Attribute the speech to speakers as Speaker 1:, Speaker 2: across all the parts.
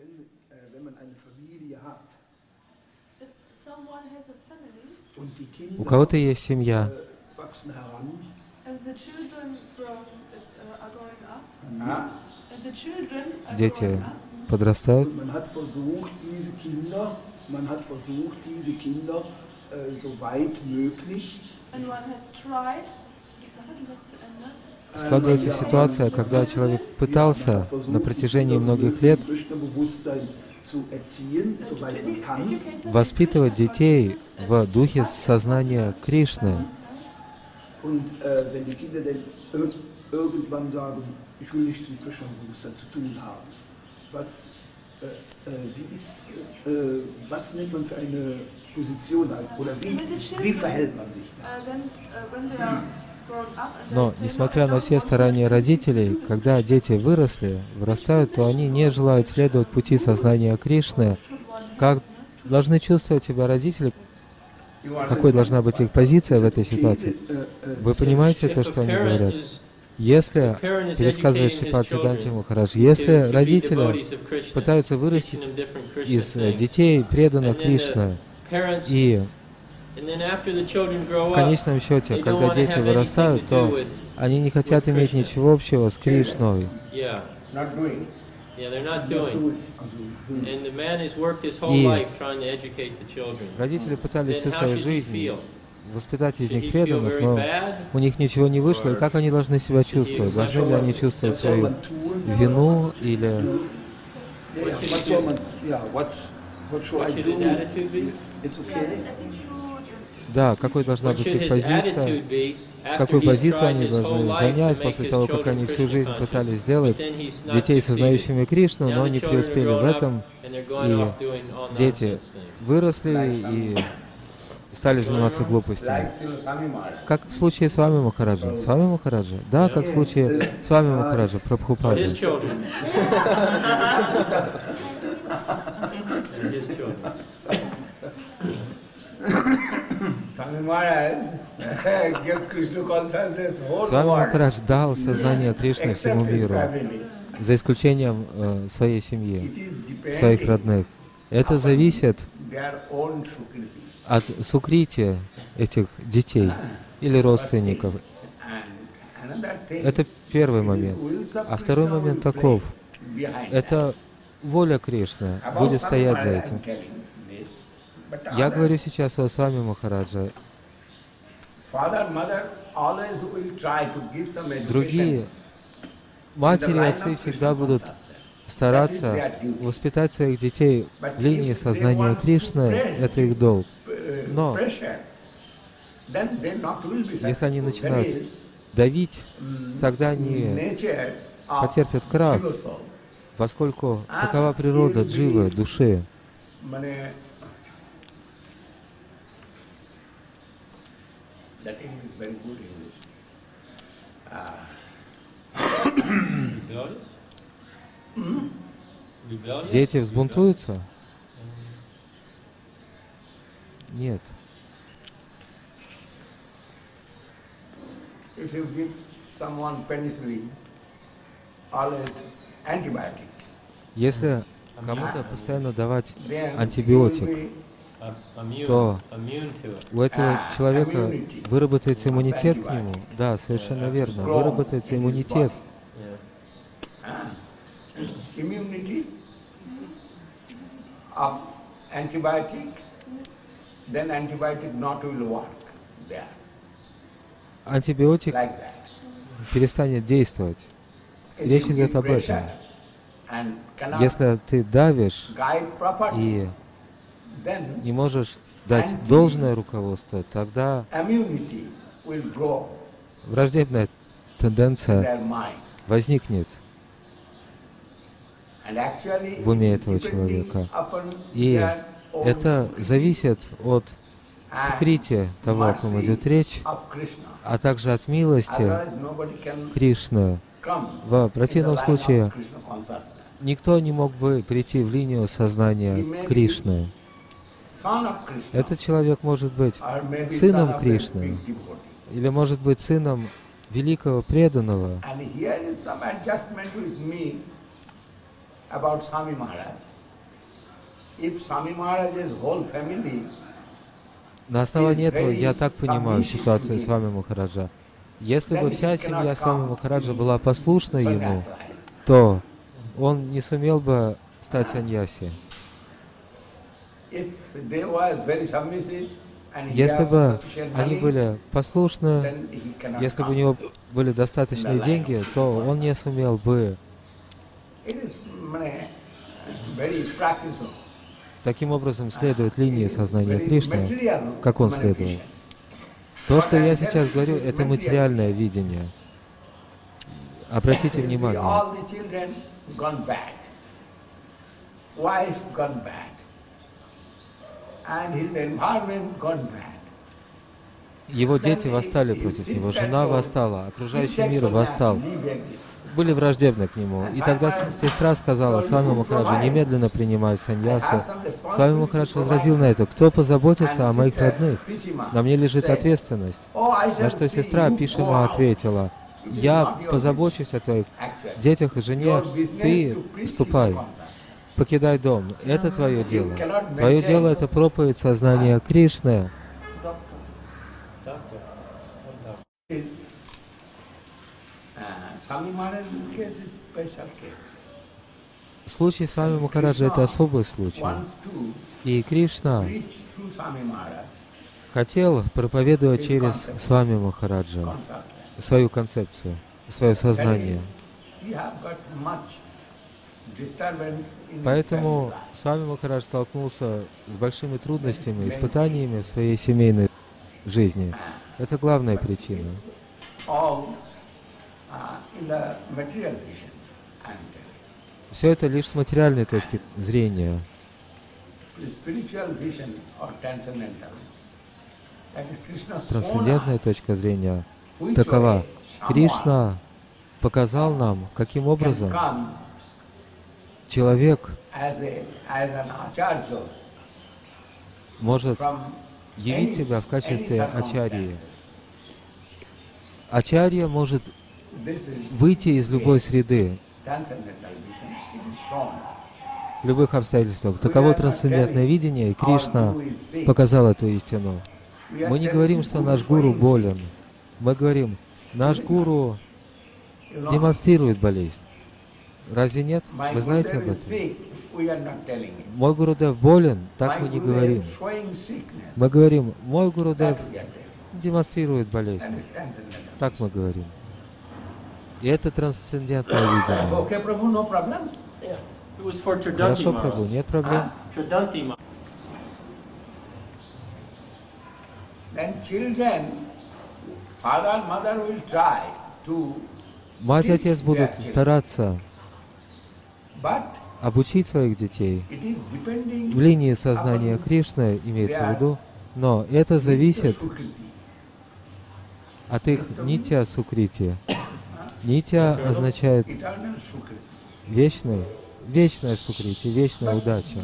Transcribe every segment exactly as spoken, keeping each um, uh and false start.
Speaker 1: У кого-то есть семья, дети подрастают, складывается ситуация, когда человек пытался на протяжении многих лет воспитывать детей в духе сознания Кришны. Но, несмотря на все старания родителей, когда дети выросли, вырастают, то они не желают следовать пути сознания Кришны. Как должны чувствовать себя родители? Какой должна быть их позиция в этой ситуации? Вы понимаете то, что они говорят? Если, пересказывает Шрипад Сиддханта Махарадж, если родители пытаются вырастить из детей преданных Кришне, и в конечном счете, когда дети вырастают, то они не хотят иметь ничего общего с Кришной. И родители пытались всю свою жизнь воспитать из них преданных, но у них ничего не вышло. И как они должны себя чувствовать? Должны ли они чувствовать свою вину или... Да, какой должна быть их позиция, какую позицию они должны занять после того, как они всю жизнь пытались сделать детей, сознающими Кришну, но не преуспели в этом, и дети выросли и стали заниматься глупостями. Как в случае с вами, Махараджа. С вами, Махараджа? Да, как в случае с вами, Махараджа, Прабхупада. Свами Махарадж дал сознание Кришны всему миру, за исключением э, своей семьи, своих родных. Это зависит от сукрити этих детей или родственников. Это первый момент. А второй момент таков. Это воля Кришны будет стоять за этим. Я говорю сейчас о Свами Махараджа. Другие матери и отцы всегда будут стараться воспитать своих детей в линии сознания Кришны, это их долг. Но если они начинают давить, тогда они потерпят крах, поскольку такова природа дживы, души. Дети взбунтуются? Нет. Если кому-то постоянно давать антибиотик, то у этого человека выработается иммунитет к нему. Да, совершенно верно. Выработается иммунитет. Антибиотик перестанет действовать. Речь идет об этом. Если ты давишь и не можешь дать должное руководство, тогда враждебная тенденция возникнет в уме этого человека. И это зависит от сукрити того, о ком идет речь, а также от милости Кришны. В противном случае никто не мог бы прийти в линию сознания Кришны. Этот человек может быть сыном Кришны, или может быть сыном великого преданного. На основании этого я так понимаю ситуацию с вами Махараджа. Если бы вся семья с вами Махараджа была послушна ему, то он не сумел бы стать саньяси. Если бы они были послушны, если бы у него были достаточные деньги, то он не сумел бы. Таким образом, следовать линии сознания Кришны, как он следовал. То, что я сейчас говорю, это материальное видение. Обратите внимание. Его дети восстали против него, жена восстала, окружающий мир восстал. Были враждебны к нему. И тогда сестра сказала: Свами Махараджа, немедленно принимай саньясу. Свами Махарадж возразил на это: кто позаботится о моих родных? На мне лежит ответственность. На что сестра Пишима ответила: я позабочусь о твоих детях и жене, ты ступай, покидай дом. Это твое дело. Твое дело — это проповедь сознания Кришны. Случай с вами Махараджа — это особый случай. И Кришна хотел проповедовать через Свами Махараджа свою концепцию, свое сознание. Поэтому Свами Махарадж столкнулся с большими трудностями, испытаниями в своей семейной жизни. Это главная причина. Все это лишь с материальной точки зрения. Трансцендентная точка зрения такова. Кришна показал нам, каким образом человек может явить себя в качестве ачарьи. Ачарья может выйти из любой среды, в любых обстоятельствах. Таково трансцендентное видение, и Кришна показал эту истину. Мы не говорим, что наш гуру болен. Мы говорим, наш гуру демонстрирует болезнь. Разве нет? Вы знаете об этом? Мой Гурудев болен, так мы не говорим. Мы говорим, мой Гурудев демонстрирует болезнь. Так мы говорим. И это трансцендентное видение. Хорошо, Прабху, нет проблем. Мать и отец будут стараться обучить своих детей в линии сознания Кришны, имеется в виду, но это зависит от их нитья сукрити. Нитья означает вечный, вечная сукрити, вечная удача.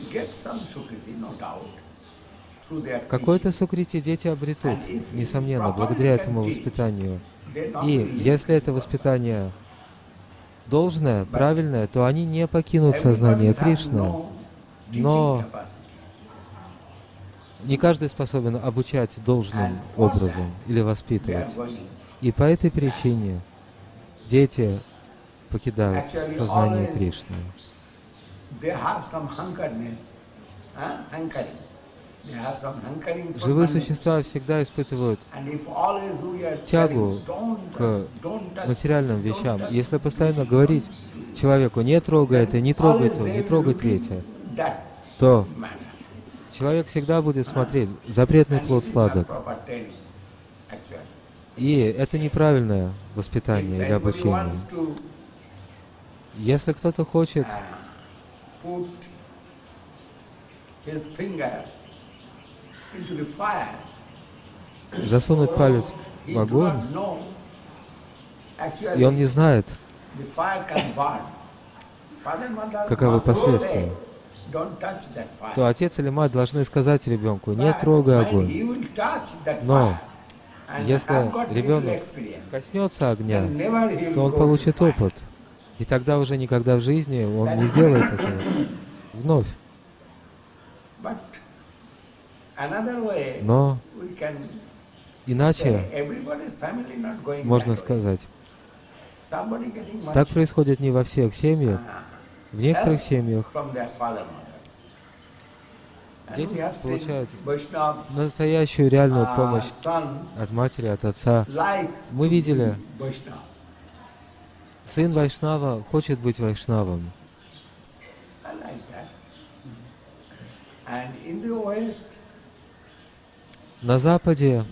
Speaker 1: Какое-то сукрити дети обретут, несомненно, благодаря этому воспитанию. И если это воспитание должное, правильное, то они не покинут сознание Кришны. Но не каждый способен обучать должным образом или воспитывать. И по этой причине дети покидают сознание Кришны. Живые существа всегда испытывают тягу к материальным вещам. Если постоянно говорить человеку: не трогай это, не трогай то, не трогай третье, то человек всегда будет смотреть: запретный плод сладок. И это неправильное воспитание или обучение. Если кто-то хочет засунуть палец в огонь, и он не знает, каковы последствия, то отец или мать должны сказать ребенку: не трогай огонь. Но если ребенок коснется огня, то он получит опыт. И тогда уже никогда в жизни он не сделает этого вновь. Но иначе можно сказать, так происходит не во всех семьях. В некоторых семьях дети получают настоящую реальную помощь от матери, от отца. Мы видели, сын Вайшнава хочет быть Вайшнавом. На Западе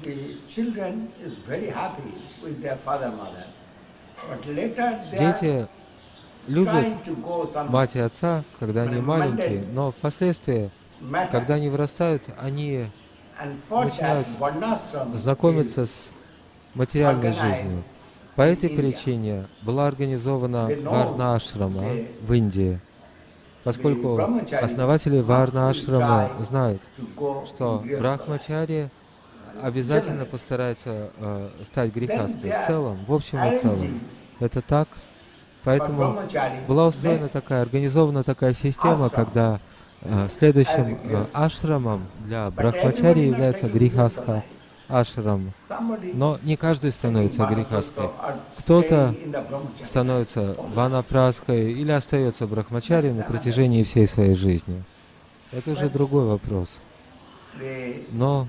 Speaker 1: дети любят мать и отца, когда они маленькие, но впоследствии, когда они вырастают, они начинают знакомиться с материальной жизнью. По этой причине была организована Варна-ашрама в Индии, поскольку основатели Варна-ашрама знают, что брахмачари обязательно постарается э, стать грехастхой в целом, в общем и целом. Это так. Поэтому была устроена такая, организована такая система, когда э, следующим э, ашрамом для брахмачари является грехастха ашрам. Но не каждый становится грехасткой. Кто-то становится ванапраской или остается брахмачари на протяжении всей своей жизни. Это уже другой вопрос. Но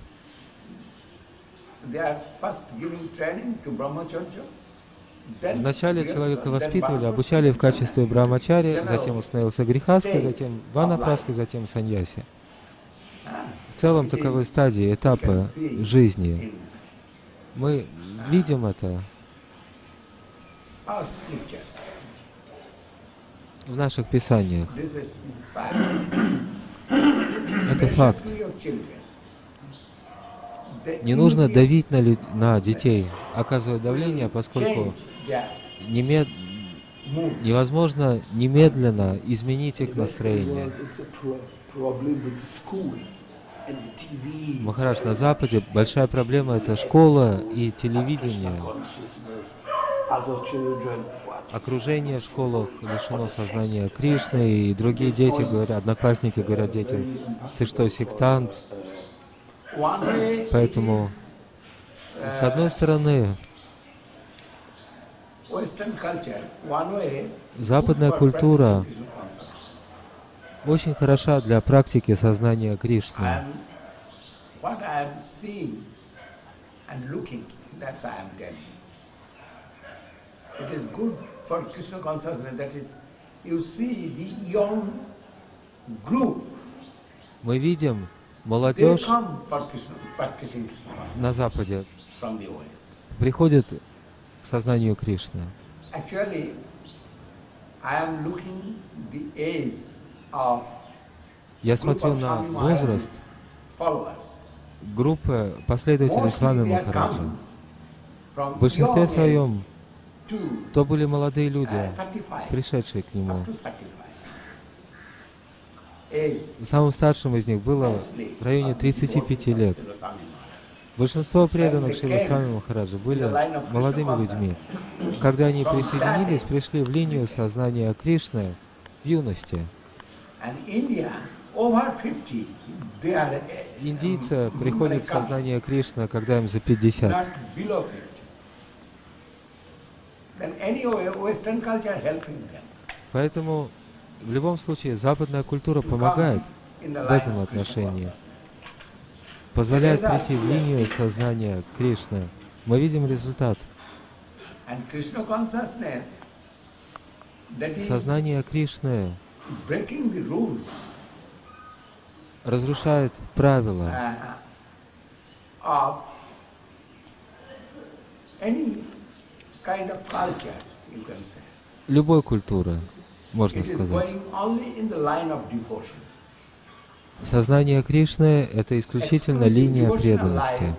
Speaker 1: вначале человека воспитывали, обучали в качестве брахмачари, затем он становился грехасткой, затем ванапраской, затем саньяси. В целом таковы стадии, этапы жизни. Мы видим это в наших писаниях. Это факт. Не нужно давить на, люд... на детей, оказывать давление, поскольку немед... невозможно немедленно изменить их настроение. Махарадж, на Западе большая проблема — это школа и телевидение. Окружение в школах лишено сознания Кришны, и другие дети говорят, одноклассники говорят детям: ты что, сектант? Поэтому, с одной стороны, западная культура очень хороша для практики сознания Кришны. Мы видим, молодежь на Западе приходит к сознанию Кришны. Я смотрю на возраст группы последователей Свами Махараджа. В большинстве своем то были молодые люди, пришедшие к нему. Самым старшим из них было в районе тридцати пяти лет. Большинство преданных Шрила Свами Махараджа были молодыми людьми. Когда они присоединились, пришли в линию сознания Кришны в юности. Индийцы приходят в сознание Кришны, когда им за пятьдесят. Поэтому в любом случае западная культура помогает в этом отношении, позволяет прийти в линию сознания Кришны. Мы видим результат. Сознание Кришны разрушает правила любой культуры, можно сказать. Сознание Кришны — это исключительно линия преданности.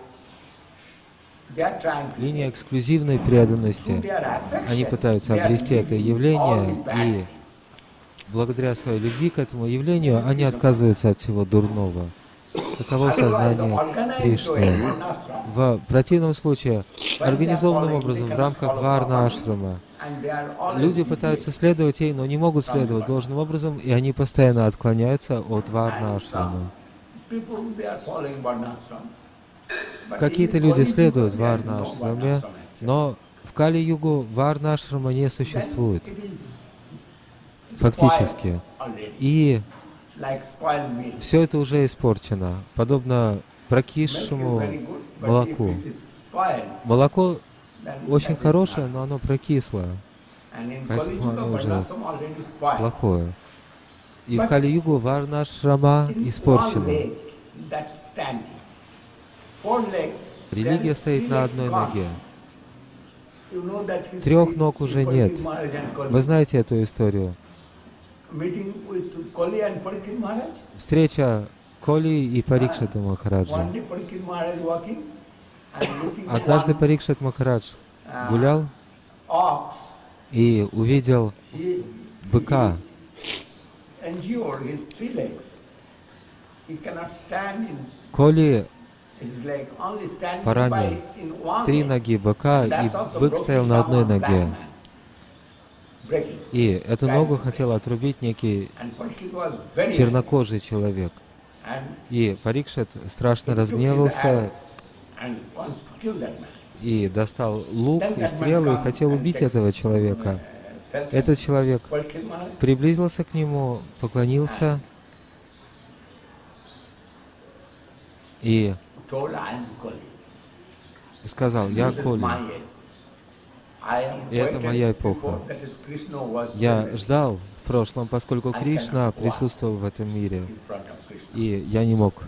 Speaker 1: Линия эксклюзивной преданности. Они пытаются обрести это явление, и благодаря своей любви к этому явлению они отказываются от всего дурного. Таково сознание Кришны. В противном случае, организованным образом в рамках Варна-ашрама, люди пытаются следовать ей, но не могут следовать должным образом, и они постоянно отклоняются от Варна-ашрама. Какие-то люди следуют варна-ашраме, но в Кали-югу варна-ашрама не существует фактически. И все это уже испорчено, подобно прокисшему молоку. Молоко очень хорошее, но оно прокислое, поэтому оно уже плохое. И в Кали-югу варна-ашрама испорчена. Религия стоит на одной ноге. Трех ног уже нет. Вы знаете эту историю? Встреча Коли и Парикшита Махараджа. Однажды Парикшит Махарадж гулял и увидел быка. Коли поранил три ноги быка, и бык стоял на одной ноге. И эту ногу хотел отрубить некий чернокожий человек. И Парикшит страшно разгневался и достал лук и стрелы и хотел убить этого человека. Этот человек приблизился к нему, поклонился и сказал: «Я Коли, и это моя эпоха. Я ждал в прошлом, поскольку Кришна присутствовал в этом мире, и я не мог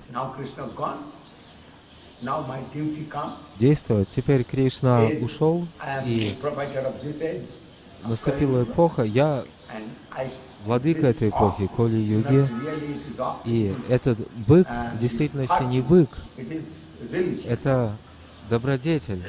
Speaker 1: действовать. Теперь Кришна ушел, и наступила эпоха. Я владыка этой эпохи, Коли-юги, и этот бык в действительности не бык, это добродетель,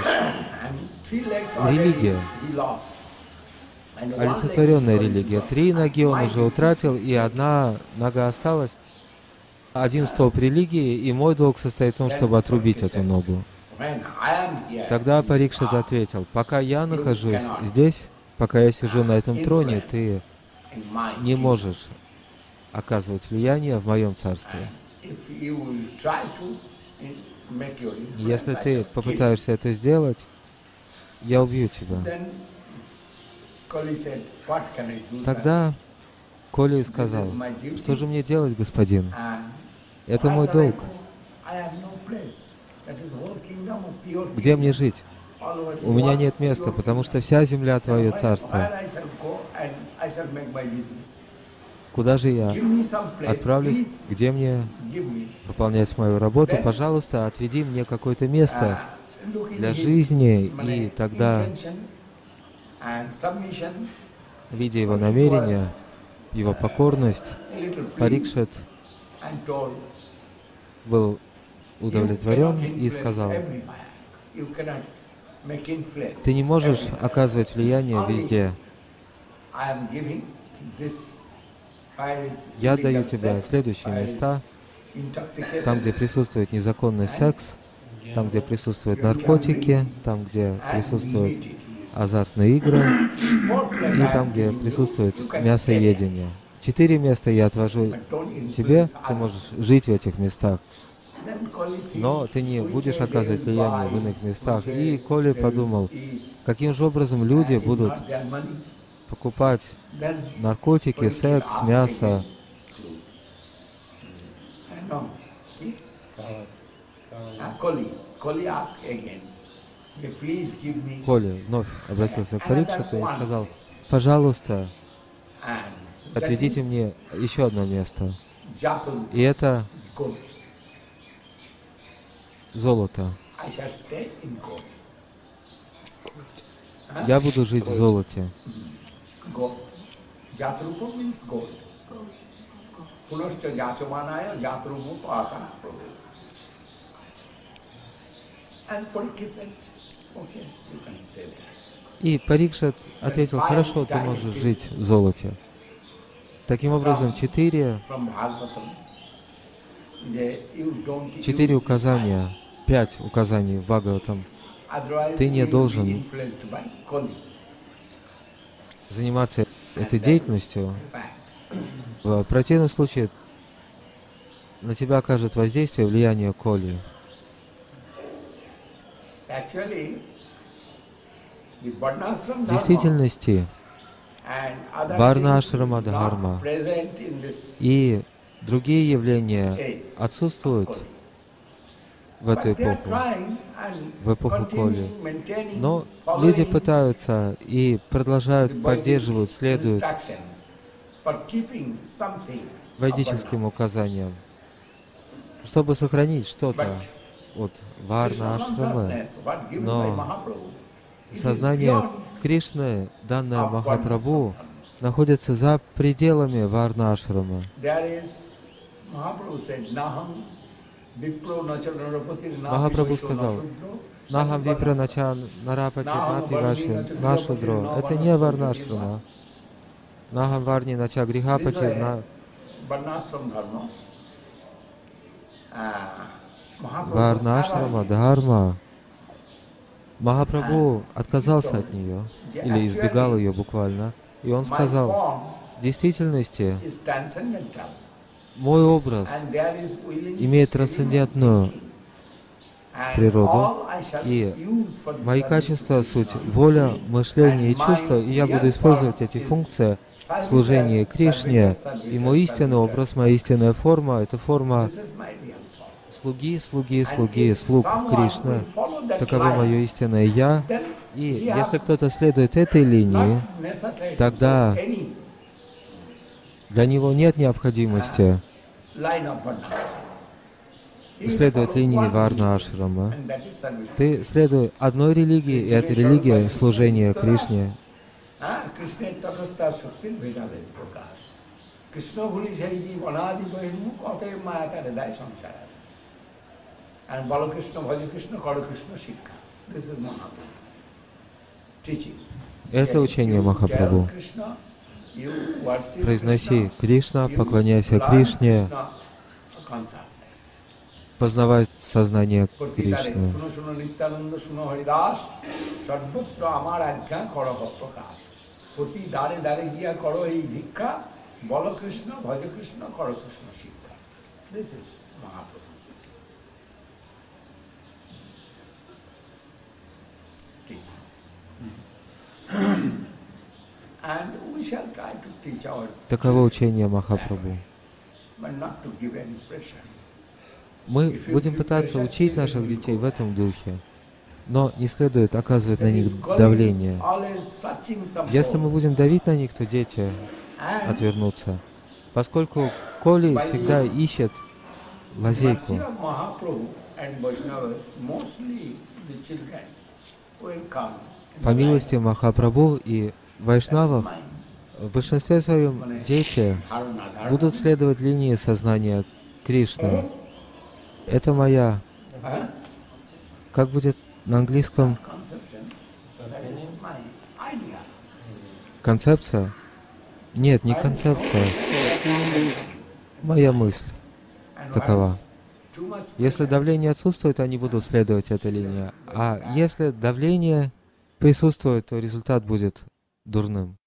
Speaker 1: религия, олицетворенная религия. Три ноги он уже утратил, и одна нога осталась. Один столб религии, и мой долг состоит в том, чтобы отрубить эту ногу. Тогда Парикшит ответил: «Пока я нахожусь здесь, пока я сижу на этом троне, ты не можешь оказывать влияние в моем царстве. Если ты попытаешься это сделать, я убью тебя». Тогда Коли сказал: «Что же мне делать, господин? Это мой долг. Где мне жить? У меня нет места, потому что вся земля твое царство. Куда же я отправлюсь? Где мне выполнять мою работу? Пожалуйста, отведи мне какое-то место для жизни». И тогда, видя его намерение, его покорность, Парикшит был удовлетворен и сказал: «Ты не можешь оказывать влияние везде. Я даю тебе следующие места, там, где присутствует незаконный секс, там, где присутствуют наркотики, там, где присутствуют азартные игры, и там, где присутствует мясоедение. Четыре места я отвожу тебе, ты можешь жить в этих местах, но ты не будешь оказывать влияние в иных местах». И Коли подумал, каким же образом люди будут покупать наркотики, секс, мясо. Коли вновь обратился к Парикшиту и сказал: «Пожалуйста, отведите мне еще одно место, и это золото. Я буду жить в золоте». И Парикшит ответил: «Хорошо, ты можешь жить в золоте». Таким образом, четыре, четыре указания, пять указаний в Бхагаватам. Ты не должен заниматься этой деятельностью. В противном случае на тебя окажет воздействие влияние Коли. В действительности, Варна-ашрама дхарма и другие явления отсутствуют в эту эпоху, в эпоху Коли. Но люди пытаются и продолжают, поддерживают, следуют ведическим указаниям, чтобы сохранить что-то от Варна-ашрамы. Но сознание Кришны, данное Махапрабху, находится за пределами Варна-ашрамы. Махапрабху сказал: Нахам випра нача нарапати напи ваши нашудро. Это не Варна-ашрама. Нахам варни нача грихапати на... Варна-ашрама дхарма. Махапрабху отказался от нее, или избегал ее буквально, и он сказал: в действительности мой образ имеет трансцендентную природу, и мои качества — суть воля, мышление и чувство, и я буду использовать эти функции в служении Кришне, и мой истинный образ, моя истинная форма — это форма слуги, слуги, слуги, слуг Кришны. Таково мое истинное Я. И если кто-то следует этой линии, тогда для него нет необходимости следовать линии Варна-ашрама. Ты следуй одной религии, и эта религия — служение Кришне. Это учение Махапрабху. Произноси Кришна, поклоняйся Кришне, познавай сознание Кришны. Таково учение Махапрабху. Мы будем пытаться учить наших детей в этом духе, но не следует оказывать на них давление. Если мы будем давить на них, то дети отвернутся, поскольку Коли всегда ищет лазейку. По милости Махапрабху и Вайшнавов, в большинстве своем дети будут следовать линии сознания Кришны. Это моя... Как будет на английском? Концепция? Нет, не концепция. Моя мысль такова. Если давление отсутствует, они будут следовать этой линии. А если давление присутствует, то результат будет дурным.